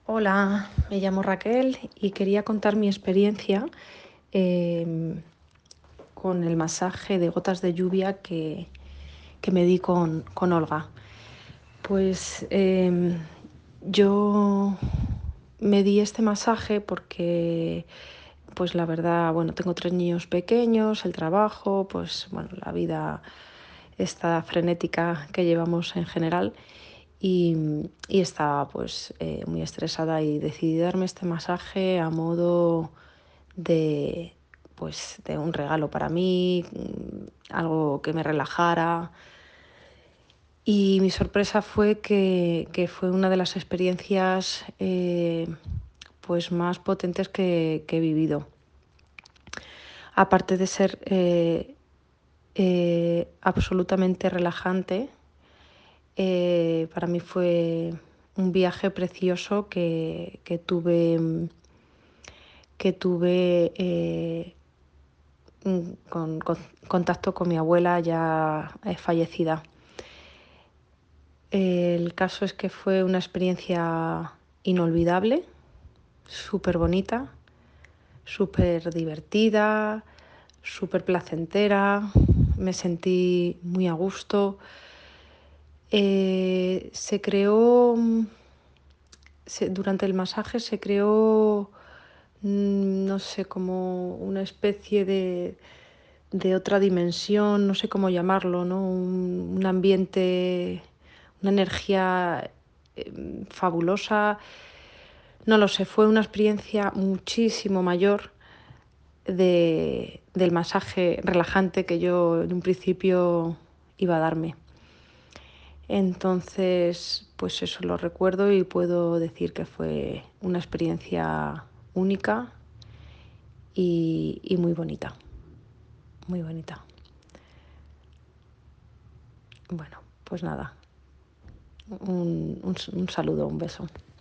Hola, me llamo Raquel y quería contar mi experiencia con el masaje de gotas de lluvia que me di con Olga. Pues yo me di este masaje porque, pues la verdad, bueno, tengo 3 niños pequeños, el trabajo, pues bueno, la vida esta frenética que llevamos en general y, y estaba pues muy estresada y decidí darme este masaje a modo de, pues, de un regalo para mí, algo que me relajara. Y mi sorpresa fue que fue una de las experiencias pues más potentes que he vivido. Aparte de ser absolutamente relajante, para mí fue un viaje precioso que tuve con contacto con mi abuela ya fallecida. El caso es que fue una experiencia inolvidable, súper bonita, súper divertida, súper placentera. Me sentí muy a gusto. Se creó, durante el masaje se creó, no sé, como una especie de otra dimensión, no sé cómo llamarlo, ¿no? Un ambiente, una energía fabulosa. No lo sé, fue una experiencia muchísimo mayor del masaje relajante que yo en un principio iba a darme. Entonces, pues eso lo recuerdo y puedo decir que fue una experiencia única y muy bonita, muy bonita. Bueno, pues nada, un saludo, un beso.